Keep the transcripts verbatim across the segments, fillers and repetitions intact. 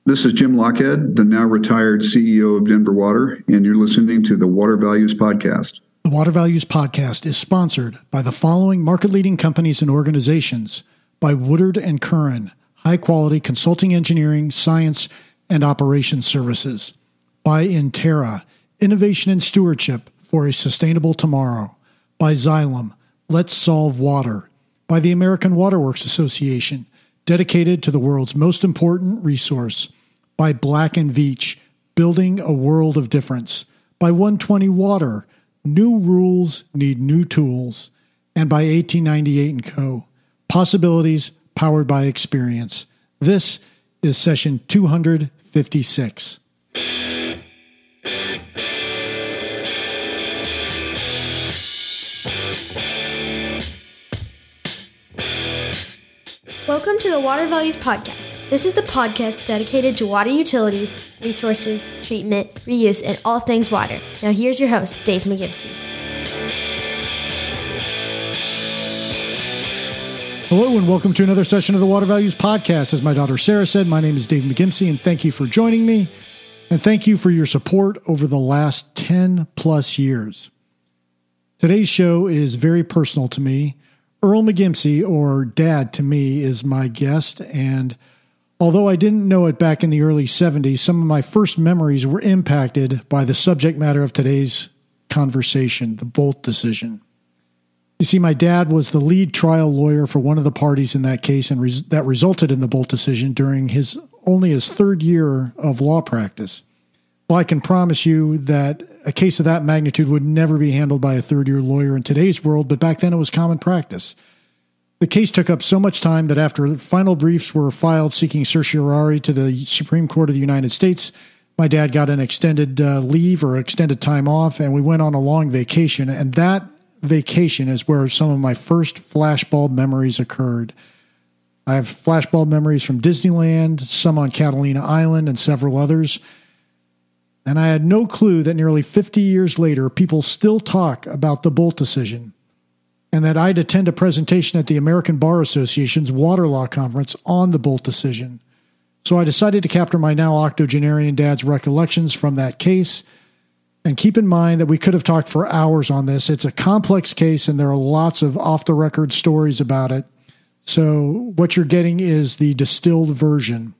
This is Jim Lockhead, the now retired C E O of Denver Water, and you're listening to the Water Values Podcast. The Water Values Podcast is sponsored by the following market-leading companies and organizations: by Woodard and Curran, high-quality consulting engineering, science, and operations services; by Intera, innovation and stewardship for a sustainable tomorrow; by Xylem, let's solve water; by the American Waterworks Association, dedicated to the world's most important resource; by Black and Veatch, building a world of difference; by one twenty Water, new rules need new tools; and by eighteen ninety-eight and Co., possibilities powered by experience. This is session two hundred fifty-six. Welcome to the Water Values Podcast. This is the podcast dedicated to water utilities, resources, treatment, reuse, and all things water. Now here's your host, Dave McGimsey. Hello and welcome to another session of the Water Values Podcast. As my daughter Sarah said, my name is Dave McGimsey, and thank you for joining me, and thank you for your support over the last ten plus years. Today's show is very personal to me. Earl McGimsey, or Dad to me, is my guest, and although I didn't know it back in the early seventies, some of my first memories were impacted by the subject matter of today's conversation, the Bolt decision. You see, my dad was the lead trial lawyer for one of the parties in that case, and res- that resulted in the Bolt decision during his only his third year of law practice. Well, I can promise you that a case of that magnitude would never be handled by a third-year lawyer in today's world, but back then it was common practice. The case took up so much time that after final briefs were filed seeking certiorari to the Supreme Court of the United States, my dad got an extended uh, leave or extended time off, and we went on a long vacation, and that vacation is where some of my first flashbulb memories occurred. I have flashbulb memories from Disneyland, some on Catalina Island, and several others. And I had no clue that nearly fifty years later, people still talk about the Bolt decision, and that I'd attend a presentation at the American Bar Association's Water Law Conference on the Bolt decision. So I decided to capture my now octogenarian dad's recollections from that case. And keep in mind that we could have talked for hours on this. It's a complex case, and there are lots of off-the-record stories about it. So what you're getting is the distilled version.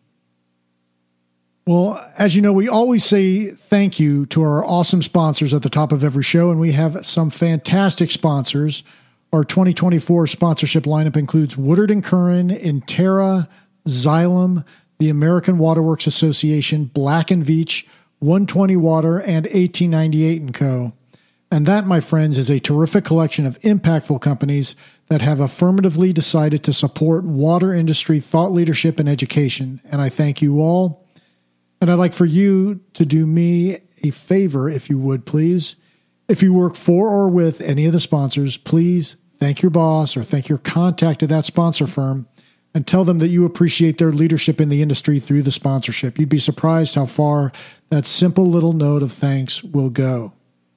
Well, as you know, we always say thank you to our awesome sponsors at the top of every show, and we have some fantastic sponsors. Our twenty twenty-four sponsorship lineup includes Woodard and Curran, Intera, Xylem, the American Waterworks Association, Black and Veatch, one twenty Water, and eighteen ninety-eight and Co. And that, my friends, is a terrific collection of impactful companies that have affirmatively decided to support water industry thought leadership and education. And I thank you all. And I'd like for you to do me a favor, if you would, please. If you work for or with any of the sponsors, please thank your boss or thank your contact at that sponsor firm and tell them that you appreciate their leadership in the industry through the sponsorship. You'd be surprised how far that simple little note of thanks will go.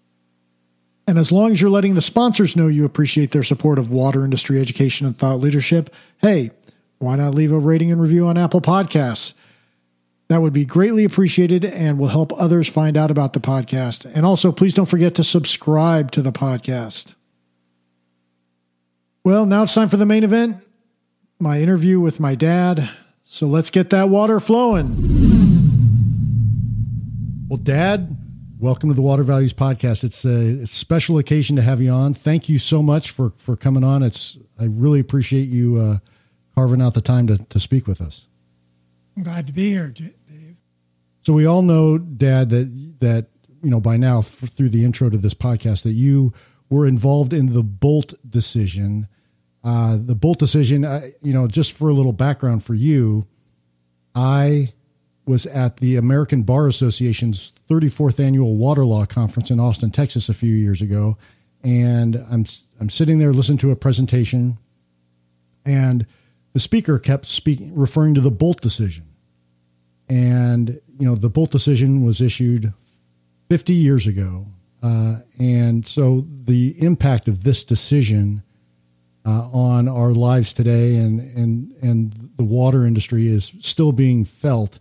And as long as you're letting the sponsors know you appreciate their support of water industry education and thought leadership, hey, why not leave a rating and review on Apple Podcasts? That would be greatly appreciated and will help others find out about the podcast. And also, please don't forget to subscribe to the podcast. Well, now it's time for the main event, my interview with my dad. So let's get that water flowing. Well, Dad, welcome to the Water Values Podcast. It's a, a special occasion to have you on. Thank you so much for, for coming on. It's I really appreciate you uh, carving out the time to, to speak with us. I'm glad to be here, Dave. So we all know, Dad, that, that you know, by now, f- through the intro to this podcast, that you were involved in the Bolt decision. Uh, the Bolt decision, uh, you know, just for a little background for you, I was at the American Bar Association's thirty-fourth Annual Water Law Conference in Austin, Texas, a few years ago. And I'm I'm sitting there listening to a presentation, and the speaker kept speaking, referring to the Bolt decision. And, you know, the Bolt decision was issued fifty years ago. Uh, and so the impact of this decision uh, on our lives today and, and, and the water industry is still being felt.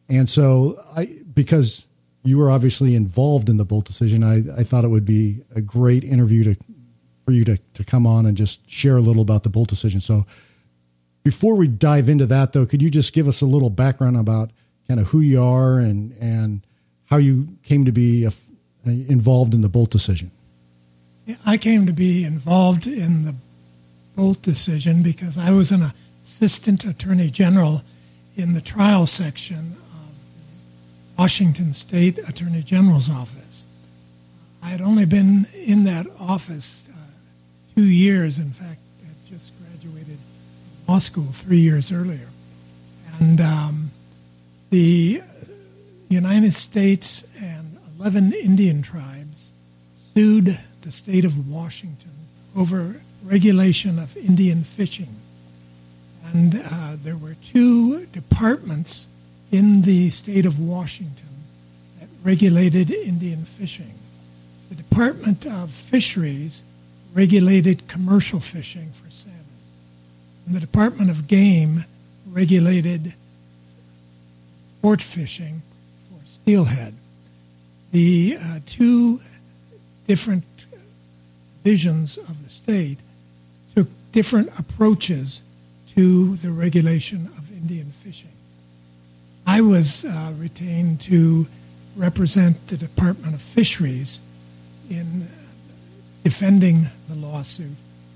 And so I, because you were obviously involved in the Boldt decision, I, I thought it would be a great interview to, for you to, to come on and just share a little about the Boldt decision. So before we dive into that though, could you just give us a little background about kind of who you are and, and how you came to be a, involved in the Boldt decision? I came to be involved in the Boldt decision because I was an assistant attorney general in the trial section of the Washington State Attorney General's office. I had only been in that office uh, two years. In fact, I had just graduated law school three years earlier. And um, the United States and eleven Indian tribes sued the state of Washington over regulation of Indian fishing. And uh, there were two departments in the state of Washington that regulated Indian fishing. The Department of Fisheries regulated commercial fishing for salmon. And the Department of Game regulated sport fishing for steelhead. The uh, two different divisions of the state took different approaches to the regulation of Indian fishing. I was uh, retained to represent the Department of Fisheries in defending the lawsuit.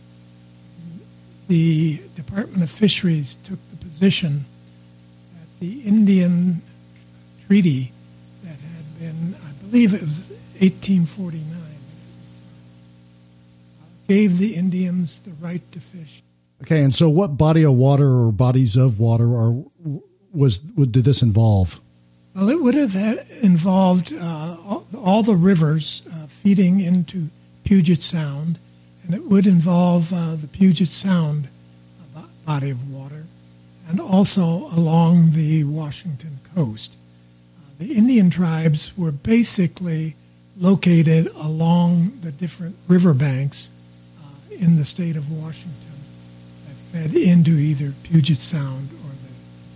The Department of Fisheries took the position that the Indian treaty that had been, I believe it was eighteen forty-nine, gave the Indians the right to fish. Okay, and so what body of water or bodies of water are was did this involve? Well, it would have had involved uh, all, all the rivers uh, feeding into Puget Sound, and it would involve uh, the Puget Sound body of water, and also along the Washington coast. Uh, the Indian tribes were basically located along the different riverbanks uh, in the state of Washington that fed into either Puget Sound or the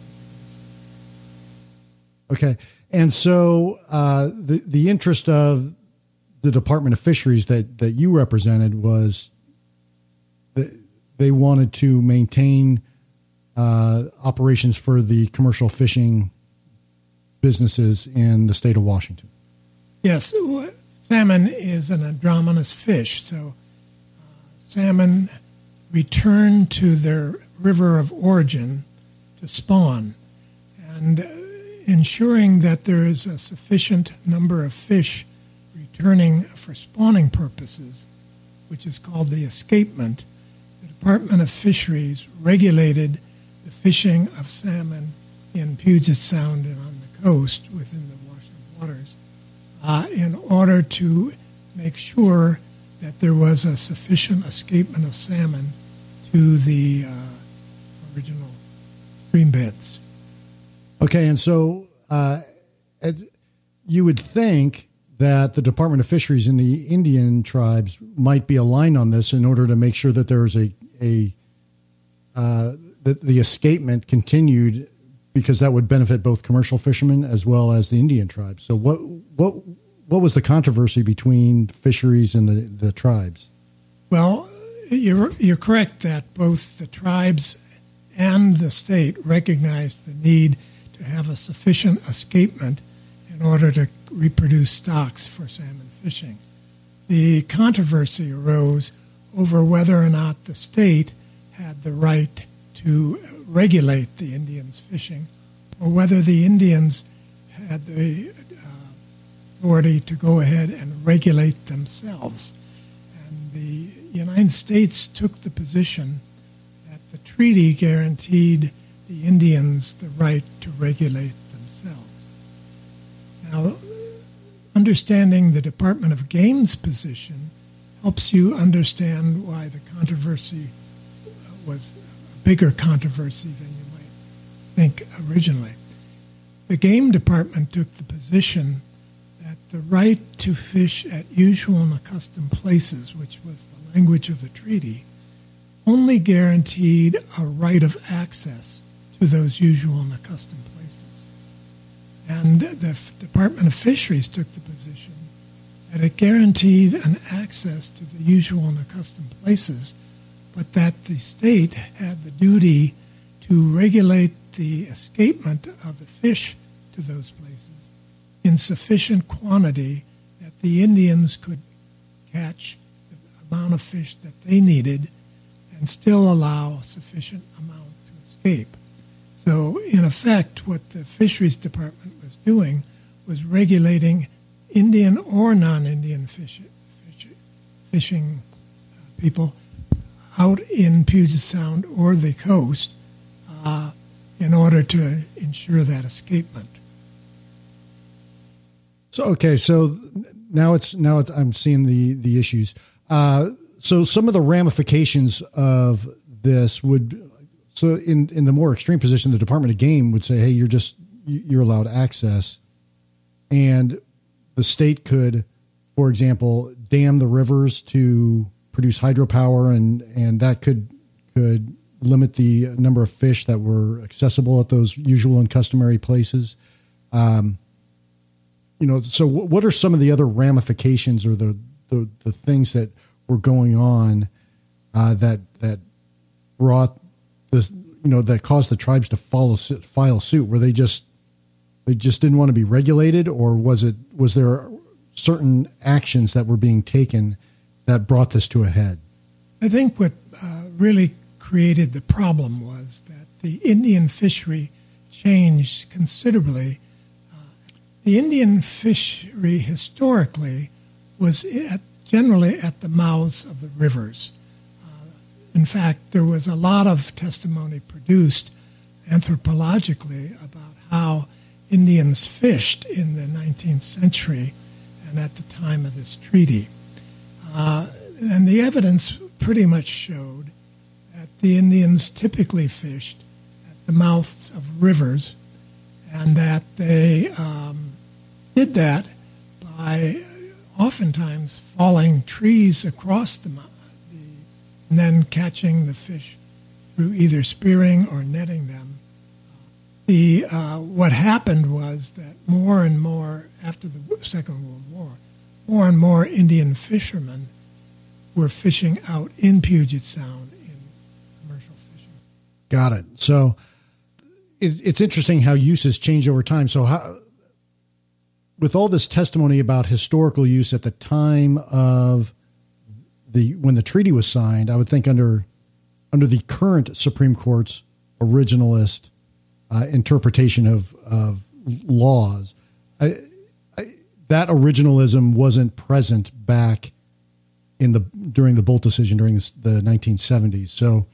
Okay, and so uh, the the interest of the Department of Fisheries that, that you represented was that they wanted to maintain uh, operations for the commercial fishing businesses in the state of Washington. Yes, salmon is an androgynous fish, so uh, salmon return to their river of origin to spawn, and uh, ensuring that there is a sufficient number of fish returning for spawning purposes, which is called the escapement. The Department of Fisheries regulated the fishing of salmon in Puget Sound and on the coast within the Washington waters uh, in order to make sure that there was a sufficient escapement of salmon to the uh, original stream beds. Okay, and so uh, you would think that the Department of Fisheries and the Indian tribes might be aligned on this in order to make sure that there is a a uh, that the escapement continued, because that would benefit both commercial fishermen as well as the Indian tribes. So what what what was the controversy between fisheries and the, the tribes? Well, you're you're correct that both the tribes and the state recognized the need to have a sufficient escapement in order to reproduce stocks for salmon fishing. The controversy arose over whether or not the state had the right to regulate the Indians' fishing, or whether the Indians had the uh, authority to go ahead and regulate themselves. And the United States took the position that the treaty guaranteed the Indians the right to regulate themselves. Now, understanding the Department of Game's position helps you understand why the controversy was a bigger controversy than you might think originally. The Game Department took the position that the right to fish at usual and accustomed places, which was the language of the treaty, only guaranteed a right of access to those usual and accustomed places. And the F- Department of Fisheries took the position that it guaranteed an access to the usual and accustomed places, but that the state had the duty to regulate the escapement of the fish to those places in sufficient quantity that the Indians could catch the amount of fish that they needed and still allow sufficient amount to escape. So, in effect, what the Fisheries Department was doing was regulating Indian or non-Indian fish, fish, fishing uh, people out in Puget Sound or the coast uh, in order to ensure that escapement. So, okay, so now it's now it's, I'm seeing the the issues. Uh, so, some of the ramifications of this would. So in, in the more extreme position, the Department of Game would say, hey, you're just, you're allowed access. And the state could, for example, dam the rivers to produce hydropower, and, and that could, could limit the number of fish that were accessible at those usual and customary places. Um, you know, so what are some of the other ramifications or the, the, the things that were going on uh, that, that brought this, you know, that caused the tribes to follow file suit? Were they just they just didn't want to be regulated, or was it was there certain actions that were being taken that brought this to a head? I think what uh, really created the problem was that the Indian fishery changed considerably. Uh, the Indian fishery historically was at, generally at the mouths of the rivers. In fact, there was a lot of testimony produced anthropologically about how Indians fished in the nineteenth century and at the time of this treaty. Uh, and the evidence pretty much showed that the Indians typically fished at the mouths of rivers, and that they um, did that by oftentimes falling trees across the mountain, and then catching the fish through either spearing or netting them. The uh, what happened was that more and more, after the Second World War, more and more Indian fishermen were fishing out in Puget Sound in commercial fishing. Got it. So it, it's interesting how uses change over time. So how, with all this testimony about historical use at the time of The, when the treaty was signed, I would think under under the current Supreme Court's originalist uh, interpretation of, of laws, I, I, that originalism wasn't present back in the during the Bolt decision during the, the nineteen seventies. So,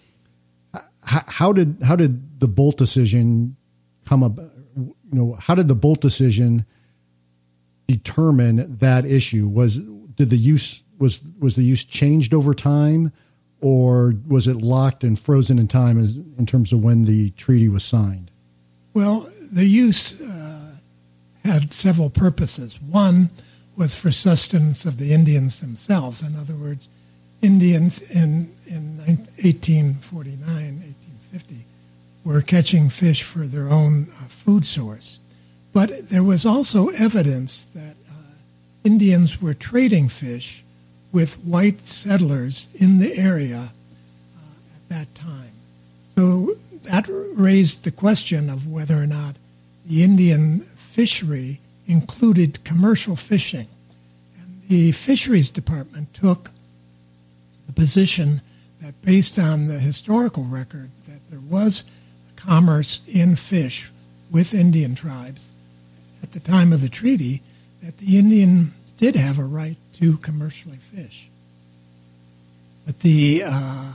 h- how did how did the Bolt decision come up? You know, how did the Bolt decision determine that issue? Was did the use Was was the use changed over time, or was it locked and frozen in time as, in terms of when the treaty was signed? Well, the use uh, had several purposes. One was for sustenance of the Indians themselves. In other words, Indians in, in eighteen forty-nine, eighteen fifty were catching fish for their own uh, food source. But there was also evidence that uh, Indians were trading fish with white settlers in the area uh, at that time. So that raised the question of whether or not the Indian fishery included commercial fishing. And the Fisheries Department took the position that based on the historical record that there was commerce in fish with Indian tribes at the time of the treaty, that the Indian did have a right to commercially fish. But the uh,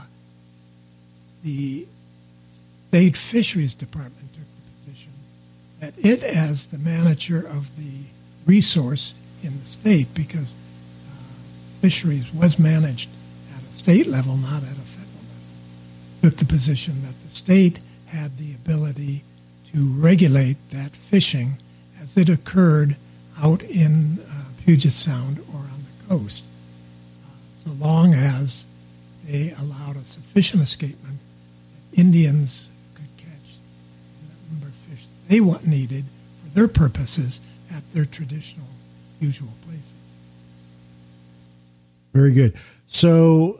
the State Fisheries Department took the position that it, as the manager of the resource in the state, because uh, fisheries was managed at a state level, not at a federal level, took the position that the state had the ability to regulate that fishing as it occurred out in uh, Puget Sound or on the coast, uh, so long as they allowed a sufficient escapement that Indians could catch the number of fish they needed for their purposes at their traditional, usual places. Very good. So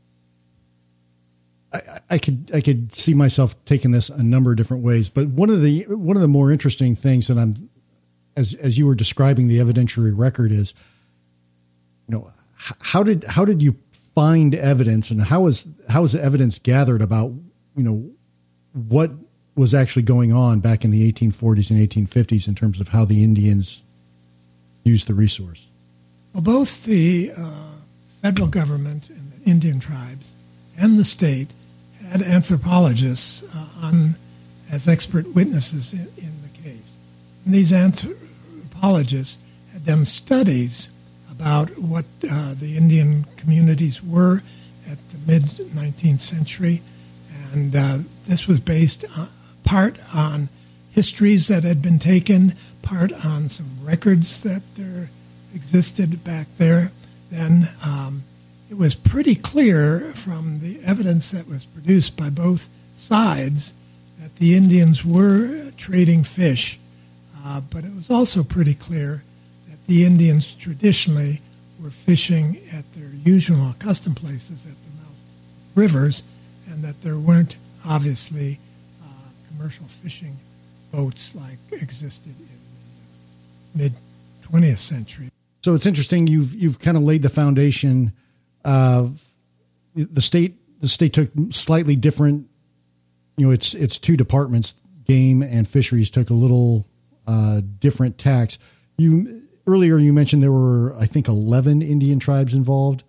I, I could I could see myself taking this a number of different ways, but one of the one of the more interesting things that I'm as as you were describing the evidentiary record is, you know, how did how did you find evidence, and how is how is the evidence gathered about, you know, what was actually going on back in the eighteen forties and eighteen fifties in terms of how the Indians used the resource? Well, both the uh, federal government and the Indian tribes and the state had anthropologists uh, on as expert witnesses in, in the case. And these anthropologists had done studies about what uh, the Indian communities were at the mid-nineteenth century, and uh, this was based on, part on histories that had been taken, part on some records that there existed back there. Then um, it was pretty clear from the evidence that was produced by both sides that the Indians were trading fish, uh, but it was also pretty clear that the Indians traditionally were fishing at their usual accustomed places at the mouth of rivers, and that there weren't obviously uh, commercial fishing boats like existed in the mid-twentieth century. So it's interesting. You've you've kind of laid the foundation. Uh, the state the state took slightly different. You know, it's it's two departments, game and fisheries, took a little uh, different tacks. You earlier you mentioned there were, I think, eleven Indian tribes involved.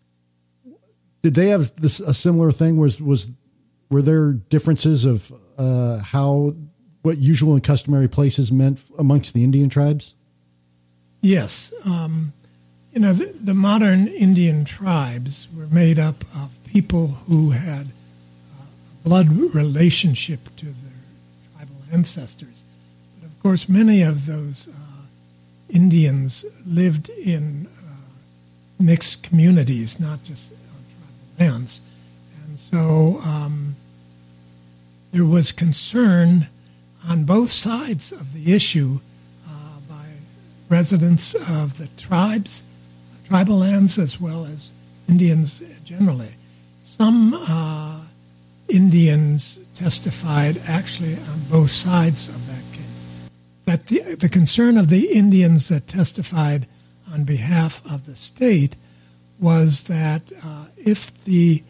Did they have this a similar thing? Was was were there differences of uh, how what usual and customary places meant amongst the Indian tribes? Yes. Um, you know, the, the modern Indian tribes were made up of people who had uh, a blood relationship to their tribal ancestors. But of course, many of those uh, Indians lived in uh, mixed communities, not just on tribal lands. And so um, there was concern on both sides of the issue residents of the tribes, tribal lands, as well as Indians generally. Some uh, Indians testified actually on both sides of that case. That the, the concern of the Indians that testified on behalf of the state was that uh, if the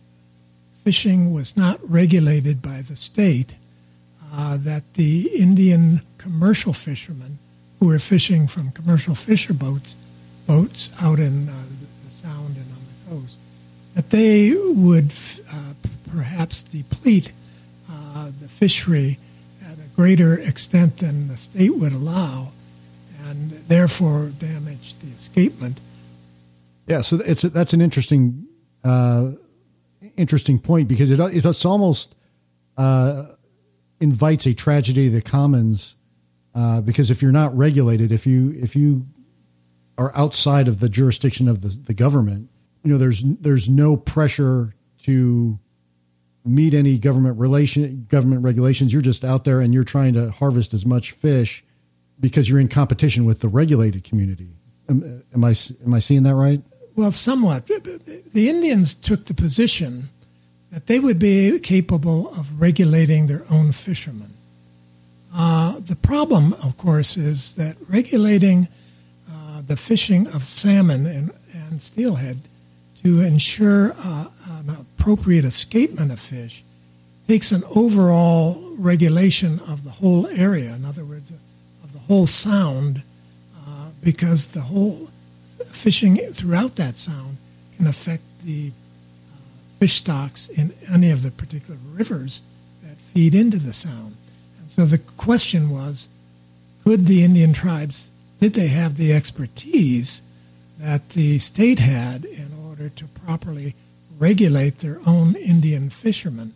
fishing was not regulated by the state, uh, that the Indian commercial fishermen who were fishing from commercial fisher boats, boats out in uh, the Sound and on the coast, that they would uh, perhaps deplete uh, the fishery at a greater extent than the state would allow, and therefore damage the escapement. Yeah, so it's that's an interesting, uh, interesting point, because it it's almost uh, invites a tragedy of the commons. Uh, because if you're not regulated, if you if you are outside of the jurisdiction of the, the government, you know, there's there's no pressure to meet any government relation government regulations. You're just out there and you're trying to harvest as much fish because you're in competition with the regulated community. Am, am I am I seeing that right? Well, somewhat. The Indians took the position that they would be capable of regulating their own fishermen. Uh, the problem, of course, is that regulating uh, the fishing of salmon and, and steelhead to ensure uh, an appropriate escapement of fish takes an overall regulation of the whole area, in other words, of the whole sound, uh, because the whole fishing throughout that sound can affect the uh, fish stocks in any of the particular rivers that feed into the sound. So the question was, could the Indian tribes, did they have the expertise that the state had in order to properly regulate their own Indian fishermen?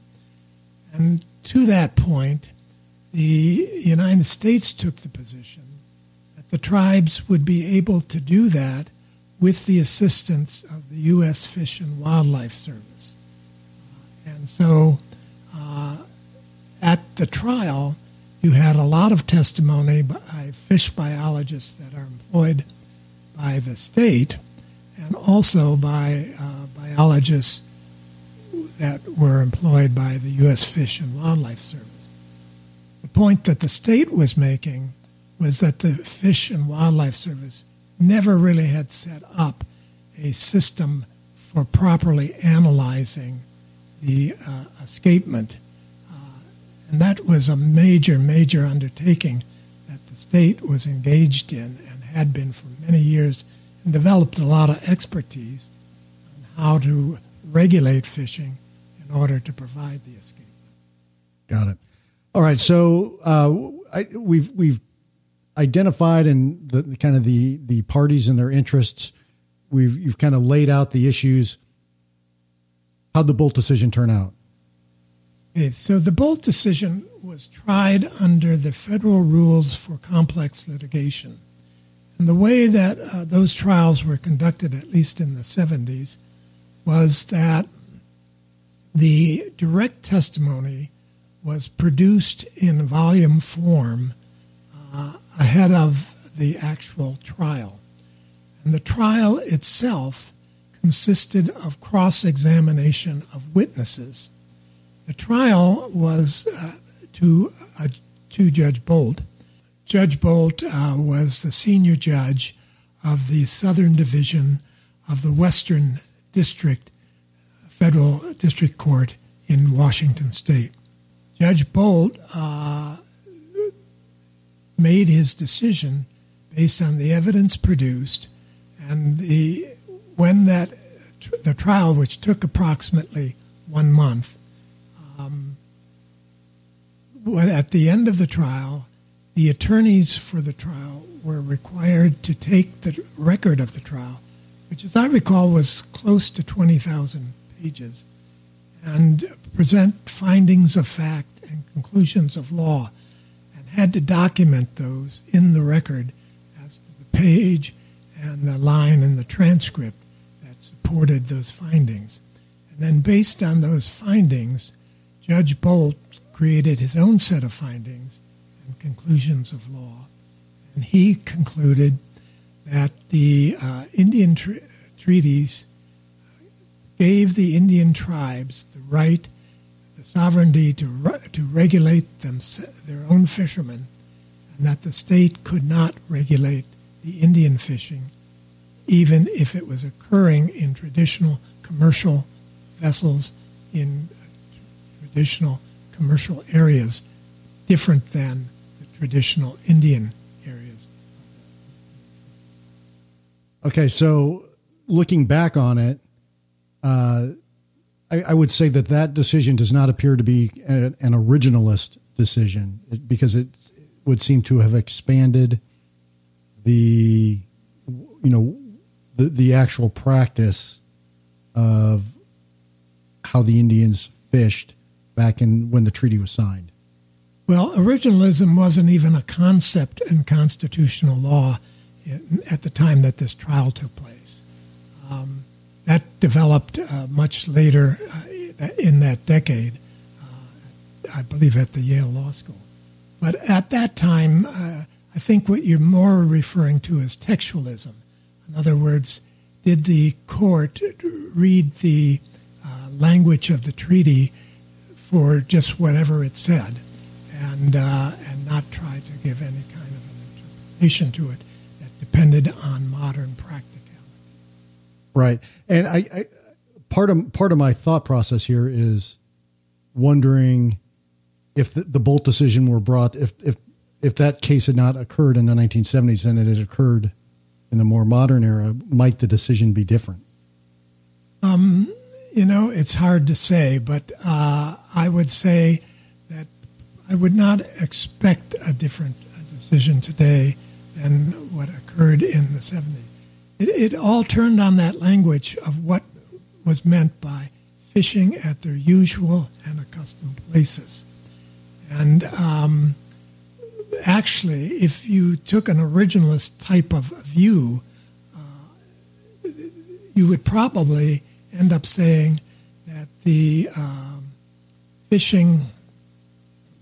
And to that point, the United States took the position that the tribes would be able to do that with the assistance of the U S Fish and Wildlife Service. Uh, and so uh, at the trial, you had a lot of testimony by fish biologists that are employed by the state and also by uh, biologists that were employed by the U S Fish and Wildlife Service. The point that the state was making was that the Fish and Wildlife Service never really had set up a system for properly analyzing the uh, escapement. Uh, and that was a major, major undertaking that the state was engaged in and had been for many years, and developed a lot of expertise on how to regulate fishing in order to provide the escapement. Got it. All right. So uh, I, we've we've identified and the, the kind of the the parties and their interests. We've you've kind of laid out the issues. How'd the Bolt decision turn out? Okay, so the Bolt decision was tried under the federal rules for complex litigation. And the way that uh, those trials were conducted, at least in the seventies, was that the direct testimony was produced in volume form uh, ahead of the actual trial. And the trial itself consisted of cross-examination of witnesses. The trial was uh, to, uh, to Judge Bolt. Judge Bolt uh, was the senior judge of the Southern Division of the Western District Federal District Court in Washington State. Judge Bolt uh, made his decision based on the evidence produced, and the when that the trial, which took approximately one month, um, when at the end of the trial, the attorneys for the trial were required to take the record of the trial, which, as I recall, was close to twenty thousand pages, and present findings of fact and conclusions of law, and had to document those in the record as to the page and the line in the transcript that supported those findings. And then based on those findings, Judge Bolt created his own set of findings and conclusions of law. And he concluded that the uh, Indian tre- treaties gave the Indian tribes the right, the sovereignty to re- to regulate them, their own fishermen, and that the state could not regulate the Indian fishing, even if it was occurring in traditional commercial vessels in traditional commercial areas, different than the traditional Indian areas. Okay, so looking back on it, uh, I, I would say that that decision does not appear to be a, an originalist decision, because it would seem to have expanded the, you know, the, the actual practice of how the Indians fished back in when the treaty was signed. Well, originalism wasn't even a concept in constitutional law at the time that this trial took place. Um, that developed uh, much later uh, in that decade, uh, I believe at the Yale Law School. But at that time, uh, I think what you're more referring to is textualism. In other words, did the court read the uh, language of the treaty for just whatever it said, and uh, and not try to give any kind of an interpretation to it that depended on modern practicality. Right, and I, I part of part of my thought process here is wondering if the, the Bolt decision were brought, if if if that case had not occurred in the nineteen seventies and it had occurred in the more modern era, might the decision be different? Um, you know, it's hard to say, but uh, I would say that I would not expect a different decision today than what occurred in the seventies. It, it all turned on that language of what was meant by fishing at their usual and accustomed places. And um, actually, if you took an originalist type of view, uh, you would probably end up saying that the um, fishing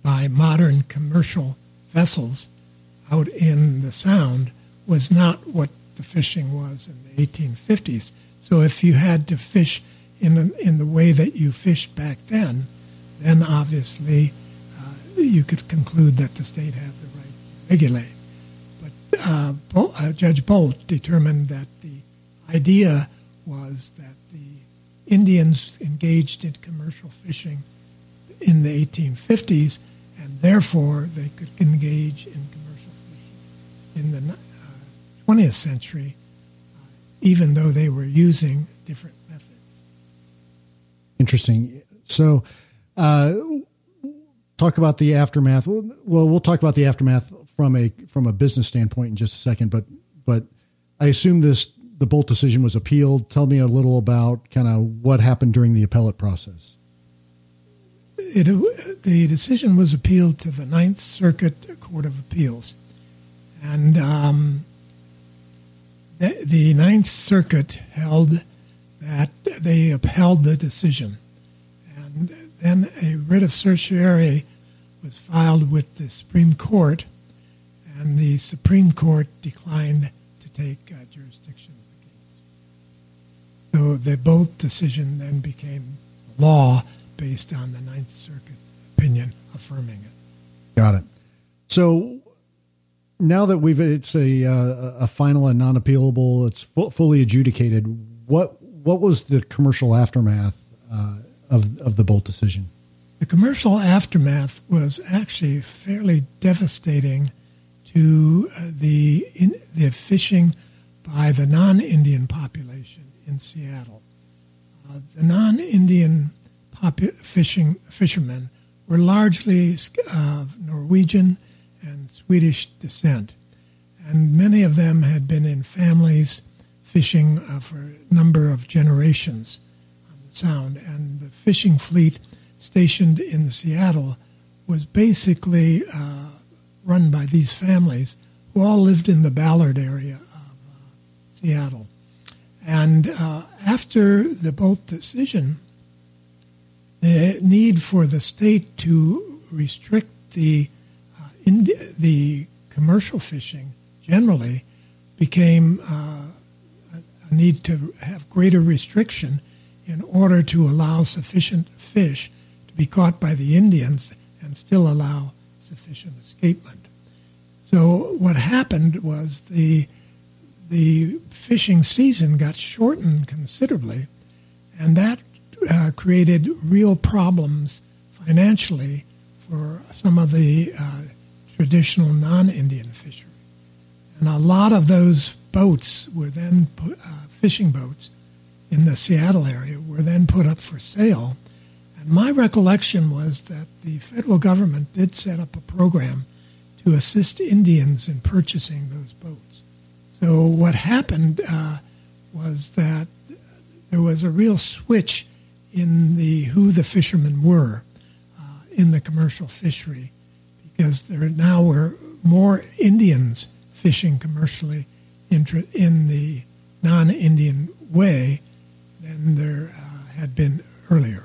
by modern commercial vessels out in the Sound was not what the fishing was in the eighteen fifties. So if you had to fish in in the way that you fished back then, then obviously uh, you could conclude that the state had the right to regulate. But uh, Bol- uh, Judge Bolt determined that the idea was that the Indians engaged in commercial fishing in the eighteen fifties, and therefore they could engage in commercial fishing in the uh, twentieth century, uh, even though they were using different methods. Interesting. So, uh, talk about the aftermath. Well, we'll talk about the aftermath from a from a business standpoint in just a second. But but I assume this the Bolt decision was appealed. Tell me a little about kind of what happened during the appellate process. It, the decision was appealed to the Ninth Circuit Court of Appeals, and um, the, the Ninth Circuit held that they upheld the decision, and then a writ of certiorari was filed with the Supreme Court, and the Supreme Court declined to take uh, jurisdiction of the case. So the Bolt decision then became law based on the Ninth Circuit opinion affirming it. Got it. So now that we've it's a uh, a final and non-appealable, it's fu- fully adjudicated. What what was the commercial aftermath uh, of of the Bolt decision? The commercial aftermath was actually fairly devastating to uh, the in, the fishing by the non-Indian population in Seattle. Uh, the non-Indian popu- fishing fishermen were largely uh, Norwegian and Swedish descent, and many of them had been in families fishing uh, for a number of generations on the Sound, and the fishing fleet stationed in Seattle was basically uh, run by these families who all lived in the Ballard area of uh, Seattle. And uh, after the Bolt decision, the need for the state to restrict the uh, in, the commercial fishing generally became uh, a need to have greater restriction in order to allow sufficient fish to be caught by the Indians and still allow sufficient escapement. So what happened was the the fishing season got shortened considerably, and that uh, created real problems financially for some of the uh, traditional non-Indian fishery. And a lot of those boats were then put, uh, fishing boats in the Seattle area were then put up for sale. And my recollection was that the federal government did set up a program to assist Indians in purchasing those boats. So what happened uh, was that there was a real switch in the who the fishermen were uh, in the commercial fishery, because there now were more Indians fishing commercially in, in the non-Indian way than there uh, had been earlier.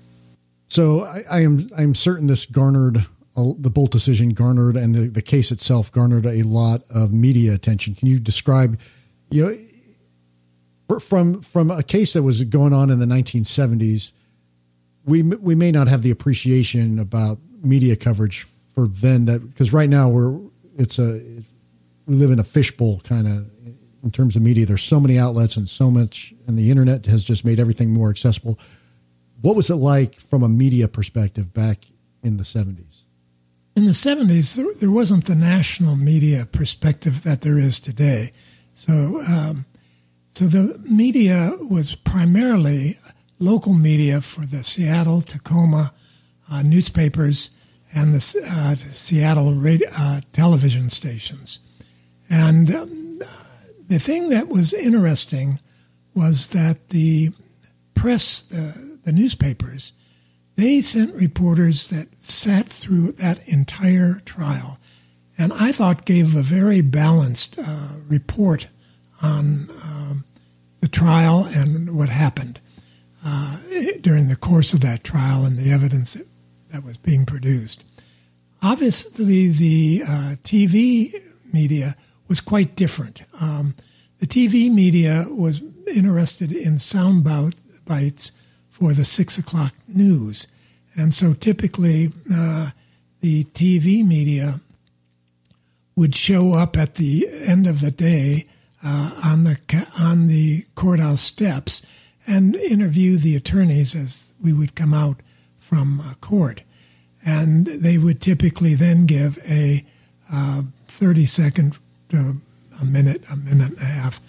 So I, I am I'm certain this garnered uh, the Bolt decision garnered and the, the case itself garnered a lot of media attention. Can you describe, you know, from from a case that was going on in the nineteen seventies, we we may not have the appreciation about media coverage for then that because right now we're it's a it's, we live in a fishbowl kind of in terms of media. There's so many outlets and so much, and the internet has just made everything more accessible. What was it like from a media perspective back in the seventies? In the seventies, there, there wasn't the national media perspective that there is today. So, um, so the media was primarily local media for the Seattle, Tacoma uh, newspapers and the, uh, the Seattle radio, uh, television stations. And um, the thing that was interesting was that the press, the, the newspapers, they sent reporters that sat through that entire trial, and I thought gave a very balanced uh, report on um, the trial and what happened uh, during the course of that trial and the evidence that, that was being produced. Obviously, the uh, T V media was quite different. Um, the T V media was interested in sound bites for the six o'clock news. And so typically uh, the T V media would show up at the end of the day uh, on the on the courthouse steps and interview the attorneys as we would come out from uh, court. And they would typically then give a uh, thirty second to a minute, a minute and a half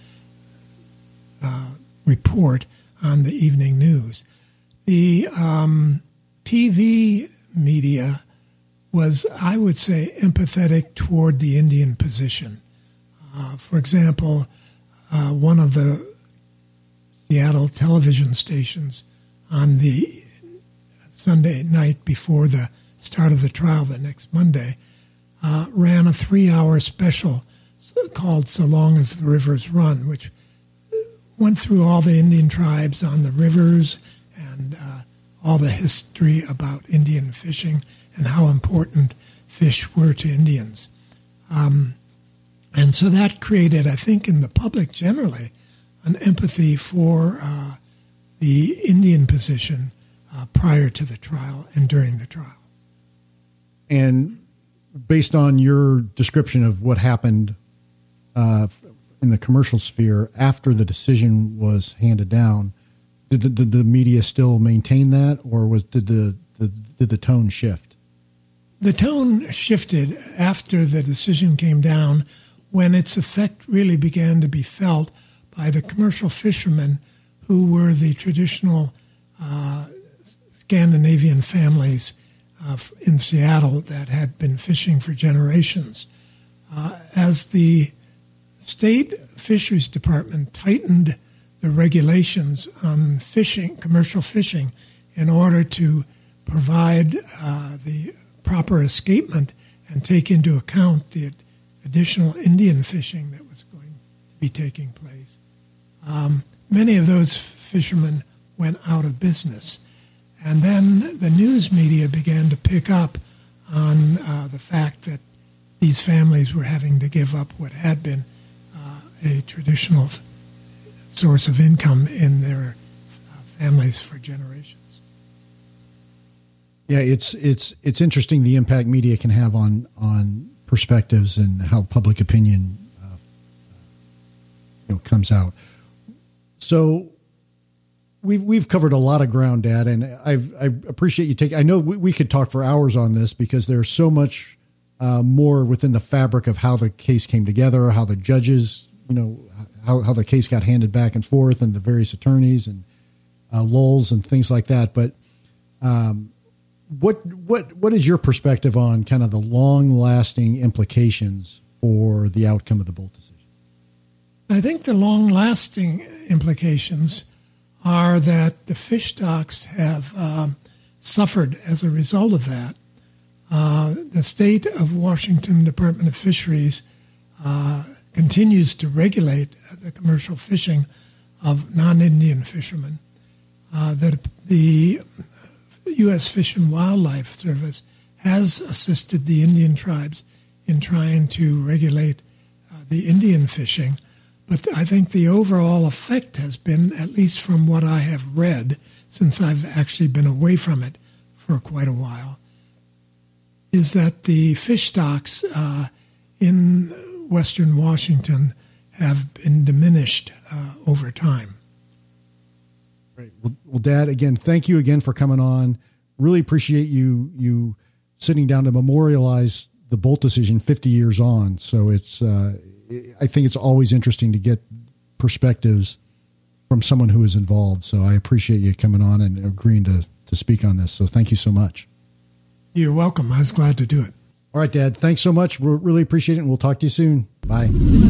uh, report on the evening news. The um, T V media was, I would say, empathetic toward the Indian position. Uh, for example, uh, one of the Seattle television stations on the Sunday night before the start of the trial the next Monday uh, ran a three-hour special called So Long as the Rivers Run, which went through all the Indian tribes on the rivers and uh, all the history about Indian fishing and how important fish were to Indians. Um, and so that created, I think, in the public generally, an empathy for uh, the Indian position uh, prior to the trial and during the trial. And based on your description of what happened uh, in the commercial sphere after the decision was handed down, did the, did the media still maintain that, or was did the, the did the tone shift? The tone shifted after the decision came down, when its effect really began to be felt by the commercial fishermen who were the traditional uh, Scandinavian families uh, in Seattle that had been fishing for generations. Uh, as the state fisheries department tightened the regulations on fishing, commercial fishing, in order to provide uh, the proper escapement and take into account the additional Indian fishing that was going to be taking place, um, many of those fishermen went out of business. And then the news media began to pick up on uh, the fact that these families were having to give up what had been uh, a traditional source of income in their uh, families for generations. Yeah, it's it's it's interesting the impact media can have on on perspectives and how public opinion uh, you know comes out. So we've we've covered a lot of ground, Dad, and I I appreciate you taking. I know we, we could talk for hours on this because there's so much uh, more within the fabric of how the case came together, how the judges, you know, how how the case got handed back and forth, and the various attorneys and uh, lulls and things like that. But um, what what what is your perspective on kind of the long-lasting implications for the outcome of the Bolt decision? I think the long-lasting implications are that the fish stocks have um, suffered as a result of that. Uh, the state of Washington Department of Fisheries uh, continues to regulate the commercial fishing of non-Indian fishermen. Uh, that the U S Fish and Wildlife Service has assisted the Indian tribes in trying to regulate uh, the Indian fishing. But I think the overall effect has been, at least from what I have read, since I've actually been away from it for quite a while, is that the fish stocks uh, in Western Washington have been diminished uh, over time. Great. Well, well, Dad, again, thank you again for coming on. Really appreciate you you sitting down to memorialize the Bolt decision fifty years on. So it's uh, I think it's always interesting to get perspectives from someone who is involved. So I appreciate you coming on and agreeing to, to speak on this. So thank you so much. You're welcome. I was glad to do it. All right, Dad. Thanks so much. We really appreciate it, and we'll talk to you soon. Bye.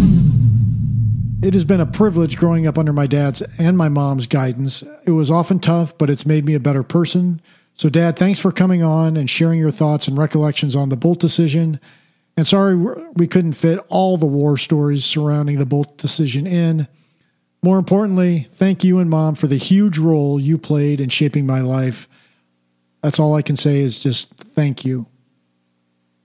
It has been a privilege growing up under my dad's and my mom's guidance. It was often tough, but it's made me a better person. So, Dad, thanks for coming on and sharing your thoughts and recollections on the Bolt decision. And sorry we couldn't fit all the war stories surrounding the Bolt decision in. More importantly, thank you and Mom for the huge role you played in shaping my life. That's all I can say is just thank you.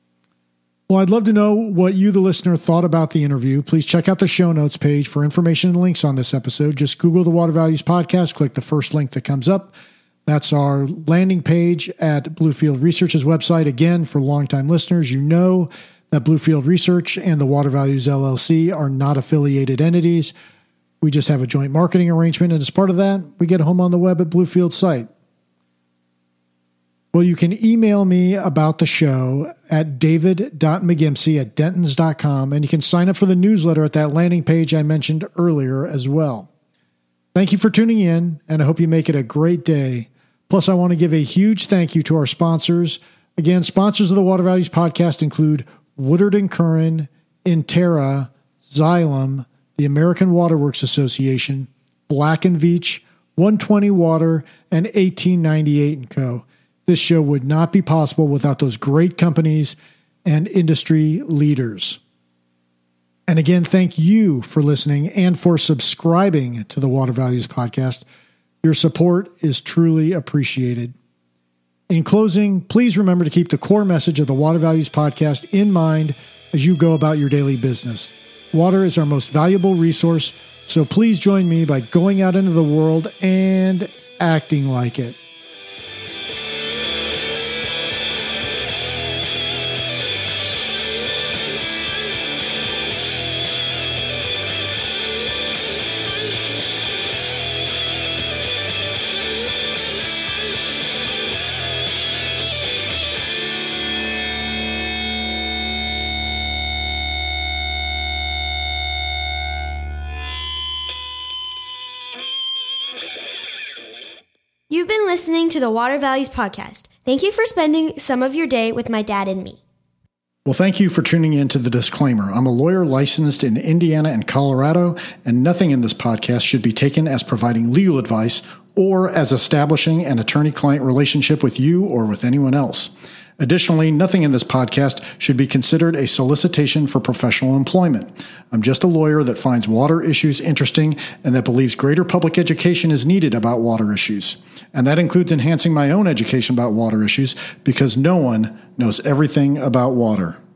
Well, I'd love to know what you, the listener, thought about the interview. Please check out the show notes page for information and links on this episode. Just Google the Water Values Podcast, click the first link that comes up. That's our landing page at Bluefield Research's website. Again, for longtime listeners, you know that Bluefield Research and the Water Values L L C are not affiliated entities. We just have a joint marketing arrangement, and as part of that, we get a home on the web at Bluefield's site. Well, you can email me about the show at david dot mcgimpsey at dentons dot com, and you can sign up for the newsletter at that landing page I mentioned earlier as well. Thank you for tuning in, and I hope you make it a great day. Plus, I want to give a huge thank you to our sponsors. Again, sponsors of the Water Values Podcast include Woodard and Curran, Intera, Xylem, the American Waterworks Association, Black and Veatch, one twenty Water, and eighteen ninety-eight and Co. This show would not be possible without those great companies and industry leaders. And again, thank you for listening and for subscribing to the Water Values Podcast. Your support is truly appreciated. In closing, please remember to keep the core message of the Water Values Podcast in mind as you go about your daily business. Water is our most valuable resource, so please join me by going out into the world and acting like it. You've been listening to the Water Values Podcast. Thank you for spending some of your day with my dad and me. Well, thank you for tuning in to the disclaimer. I'm a lawyer licensed in Indiana and Colorado, and nothing in this podcast should be taken as providing legal advice or as establishing an attorney-client relationship with you or with anyone else. Additionally, nothing in this podcast should be considered a solicitation for professional employment. I'm just a lawyer that finds water issues interesting and that believes greater public education is needed about water issues. And that includes enhancing my own education about water issues because no one knows everything about water.